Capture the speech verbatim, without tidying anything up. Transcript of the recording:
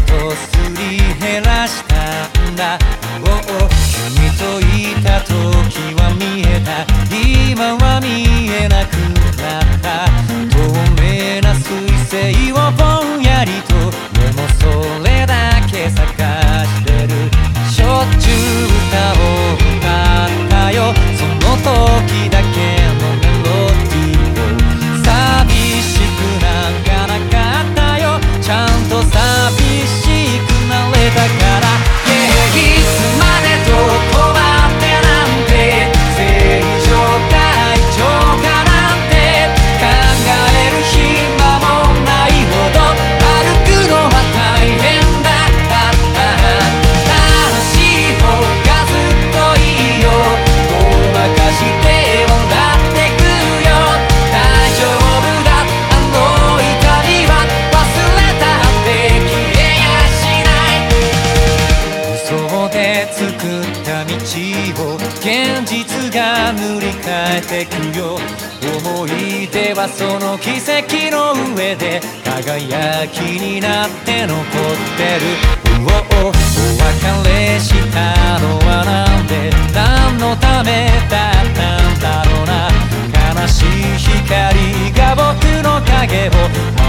とすり減らしたんだ。おお君といた時は見えた、今は見えなくなった。透明な彗星をぼんやりと、でもそれだけ探してる。しょっちゅう歌を歌ったよ、その時だけのメロディーを。寂しくなんかなかったよ、ちゃんと寂しくなれたから。いつまでどこまでなんて、正常大丈夫かなんて考える暇もないほど、歩くのは大変だった。楽しい方がずっといいよ、ごまかして笑ってくよ。大丈夫だ、あの痛みは忘れたって消えやしない。嘘で作った道を現実が塗り替えてくよ。思い出はその奇跡の上で輝きになって残ってる。おおお別れしたのはなんで、何のためだったんだろうな。悲しい光が僕の影を